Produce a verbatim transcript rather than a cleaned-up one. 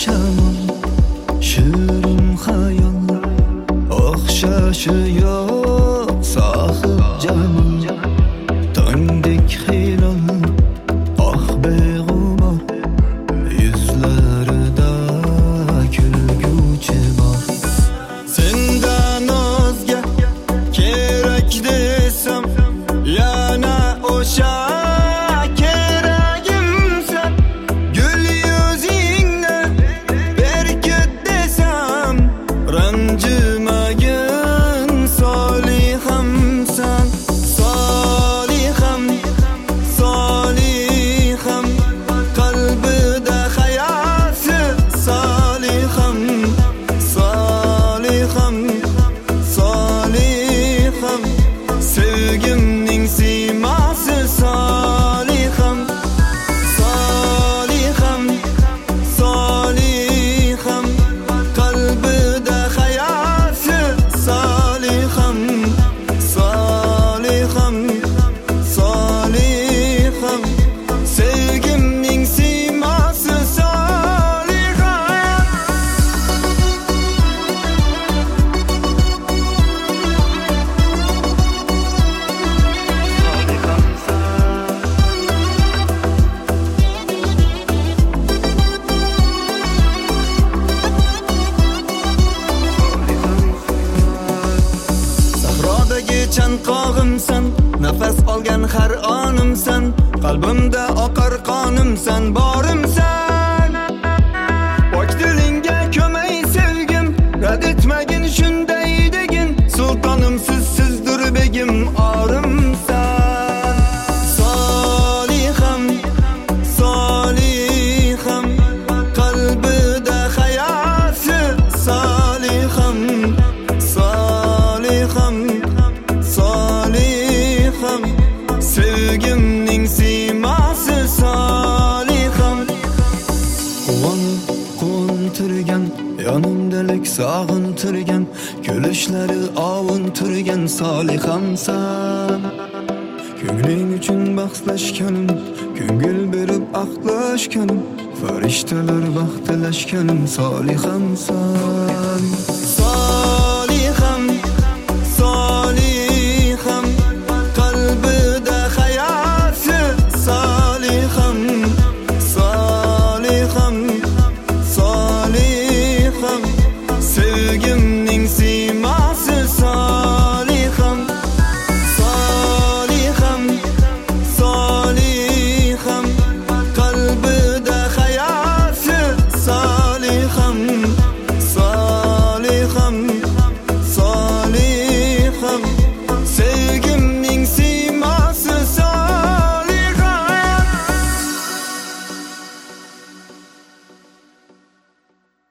shamol, shirin xayol, o'xshashi yo'q sohib jamol. Tongdek hilol, oh beg'ubor, yuzlarida kulguchi bor. Sendan o'zga kerak desam, yana o'sha keragimsan. Gul yuzingni berkit desam, ranjimagin solihamsan. Soliham, soliham, qalbida hayasi soliham. Soliham, soliham, sevgimning siymasi soliham. Soliham, soliham, qalbida hayasi soliham. Soliham, soliham, sevgimning siymasi soliham. Sahrodagi chanqog'imsan, nafas olgan har onimsan, qalbimda oqar qonimsan, borimsan. Pok dilingga ko'may sevgim, rad etmagin shunday degin, sultonim sizsizdir begim, orimsan. Soliham, soliham, qalbida hayasi soliham. Soliham, soliham, sevgimning siymasi soliham. Quvonib quvontirgan, yonimdalik sog'intirgan, kulishlari ovuntirgan solihamsan. Ko'ngling uchun bahslashganim, ko'ngil berib aqlashganim, farishtalar baxt tilashganim solihamsan.